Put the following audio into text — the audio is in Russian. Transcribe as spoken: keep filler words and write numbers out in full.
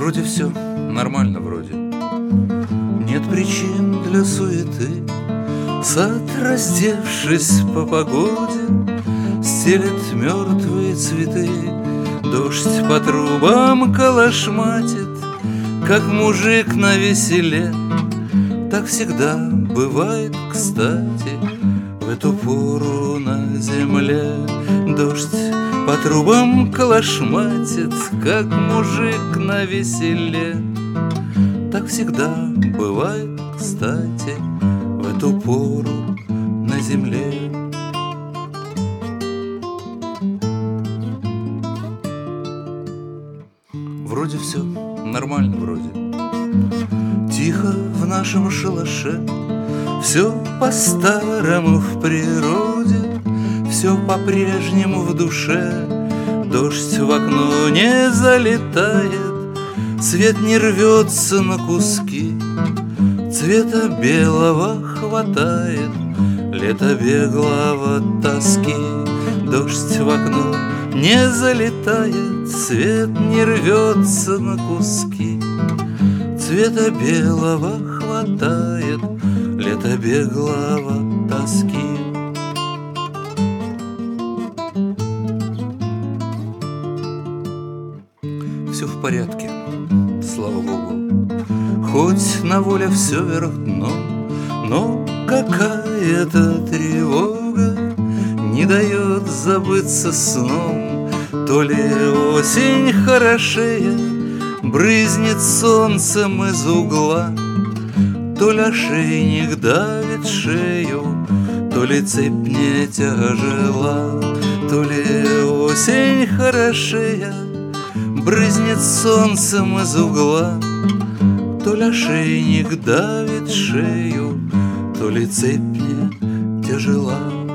Вроде все нормально, вроде нет причин для суеты. Сад, раздевшись по погоде, стелет мертвые цветы. Дождь по трубам калашматит, как мужик на веселе. Так всегда бывает, кстати, в эту пору на земле. Дождь по трубам калашматит, как мужик на веселе. Так всегда бывает, кстати, в эту пору на земле. Вроде все нормально, вроде тихо в нашем шалаше, все по-старому в природе, все по-прежнему в душе. Дождь в окно не залетает, свет не рвется на куски. Цвета белого хватает, лето беглого тоски. Дождь в окно не залетает, свет не рвется на куски. Цвета белого хватает, лето беглого тоски. Все в порядке, слава Богу, хоть на воле все вверх дном, но какая-то тревога не дает забыться сном. То ли осень хорошея брызнет солнцем из угла, то ли ошейник давит шею, то ли цепь не тяжела. То ли осень хорошея брызнет солнцем из угла, то ли ошейник давит шею, то ли цепь не тяжела.